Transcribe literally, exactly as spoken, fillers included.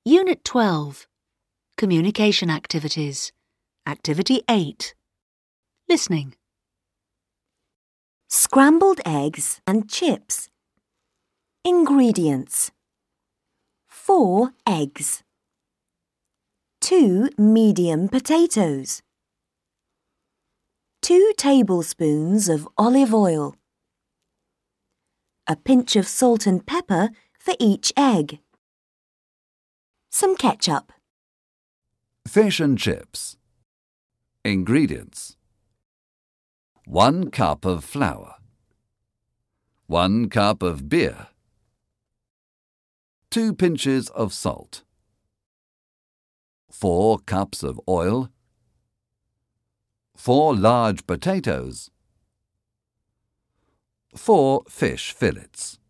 Unit twelve. Communication Activities. Activity eight. Listening. Scrambled eggs and chips. Ingredients: four eggs, two medium potatoes, two tablespoons of olive oil, a pinch of salt and pepper for each egg, some ketchup. Fish and chips. Ingredients: one cup of flour, one cup of beer, two pinches of salt, four cups of oil, four large potatoes, four fish fillets.